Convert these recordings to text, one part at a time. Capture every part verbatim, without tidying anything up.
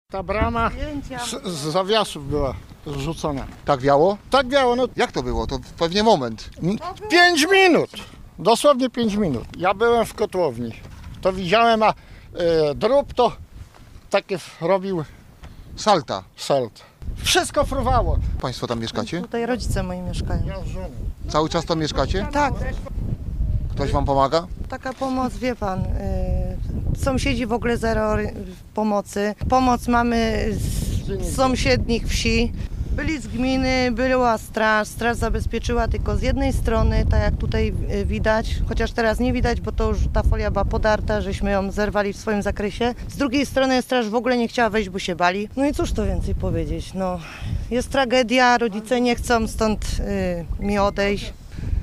Ta brama z, z zawiasów była zrzucona. Tak wiało? Tak wiało, no Jak to było? To pewnie moment. pięć minut. Dosłownie pięć minut. Ja byłem w kotłowni. To widziałem, a e, drób to takie robił Salta. salt. Wszystko fruwało. Państwo tam mieszkacie? Tutaj rodzice moi mieszkają. Ja z żoną. Cały czas tam mieszkacie? Tak, Ktoś wam pomaga? taka pomoc, wie pan, y, sąsiedzi w ogóle zero y, pomocy. Pomoc mamy z sąsiednich wsi. Byli z gminy, była straż, straż zabezpieczyła tylko z jednej strony, tak jak tutaj y, widać, chociaż teraz nie widać, bo to już ta folia była podarta, żeśmy ją zerwali w swoim zakresie. Z drugiej strony straż w ogóle nie chciała wejść, bo się bali. No i cóż to więcej powiedzieć, no jest tragedia, rodzice nie chcą stąd y, mi odejść.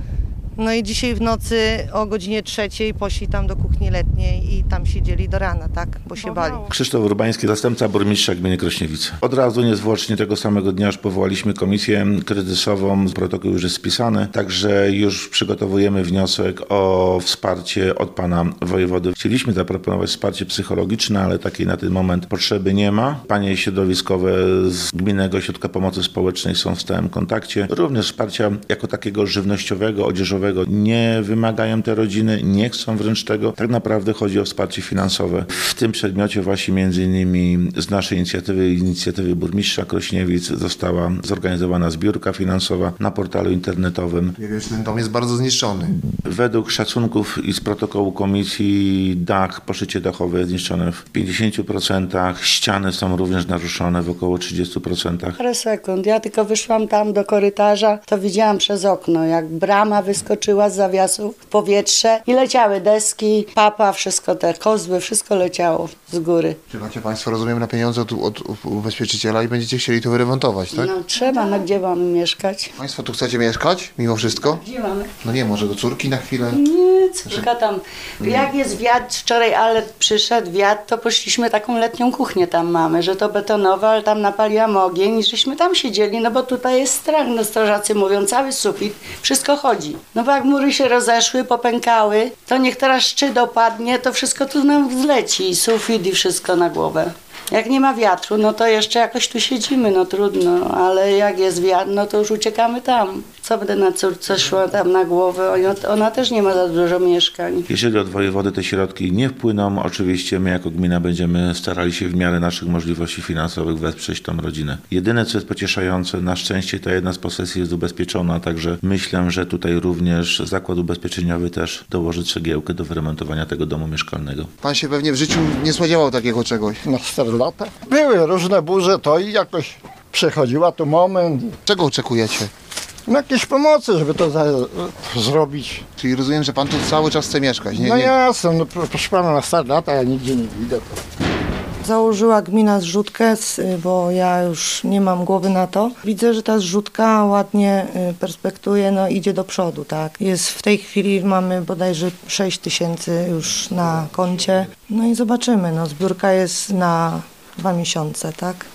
No i dzisiaj w nocy o godzinie trzeciej poszli tam do kuchni letniej i tam siedzieli do rana, tak, bo się bali. Krzysztof Urbański, zastępca burmistrza gminy Krośniewice. Od razu, niezwłocznie tego samego dnia już powołaliśmy komisję kryzysową, protokół już jest spisany, także już przygotowujemy wniosek o wsparcie od pana wojewody. Chcieliśmy zaproponować wsparcie psychologiczne, ale takiej na ten moment potrzeby nie ma. Panie środowiskowe z Gminnego Ośrodka Pomocy Społecznej są w stałym kontakcie. Również wsparcia jako takiego żywnościowego, odzieżowego nie wymagają te rodziny, nie chcą wręcz tego. Tak naprawdę chodzi o wsparcie finansowe. W tym przedmiocie właśnie między innymi z naszej inicjatywy, inicjatywy burmistrza Krośniewic została zorganizowana zbiórka finansowa na portalu internetowym. Ja wiesz, ten dom jest bardzo zniszczony. Według szacunków i z protokołu komisji dach, poszycie dachowe jest zniszczone w pięćdziesięciu procentach, ściany są również naruszone w około trzydziestu procentach. Parę sekund. Ja tylko wyszłam tam do korytarza, to widziałam przez okno, jak brama wyskoczyła z zawiasów w powietrze i leciały deski, papa, wszystko te kozły, wszystko leciało z góry. Czekacie państwo, rozumiem, na pieniądze od, od ubezpieczyciela i będziecie chcieli to wyremontować, tak? No trzeba, no gdzie mamy mieszkać? Państwo tu chcecie mieszkać, mimo wszystko? Gdzie mamy? No nie, może do córki na chwilę? Nie, córka tam. Jak jest wiatr, wczoraj ale przyszedł wiatr, to poszliśmy taką letnią kuchnię tam mamy, że to betonowe, ale tam napaliłam ogień i żeśmy tam siedzieli, no bo tutaj jest strach, no strażacy mówią, cały sufit, wszystko chodzi. No bo jak mury się rozeszły, popękały, to niech teraz szczyt opadnie, to wszystko tu nam zleci, sufit i wszystko na głowę. Jak nie ma wiatru, no to jeszcze jakoś tu siedzimy, no trudno, ale jak jest wiatr, no to już uciekamy tam. Co będę na córce szła tam na głowę, ona, ona też nie ma za dużo mieszkań. Jeżeli od wojewody te środki nie wpłyną, oczywiście my jako gmina będziemy starali się w miarę naszych możliwości finansowych wesprzeć tą rodzinę. Jedyne, co jest pocieszające, na szczęście ta jedna z posesji jest ubezpieczona, także myślę, że tutaj również zakład ubezpieczeniowy też dołoży cegiełkę do wyremontowania tego domu mieszkalnego. Pan się pewnie w życiu nie spodziewał takiego czegoś. Na cztery lata. Były różne burze, to i jakoś przechodziła tu moment. Czego oczekujecie? No jakieś pomocy, żeby to za, zrobić. Czyli rozumiem, że pan tu cały czas chce mieszkać, nie? No nie. jasne, no proszę pana, na cztery lata ja nigdzie nie widzę. To. Założyła gmina zrzutkę, bo ja już nie mam głowy na to. Widzę, że ta zrzutka ładnie perspektuje, no idzie do przodu, tak. Jest w tej chwili, mamy bodajże sześć tysięcy już na koncie. No i zobaczymy, no zbiórka jest na dwa miesiące, tak.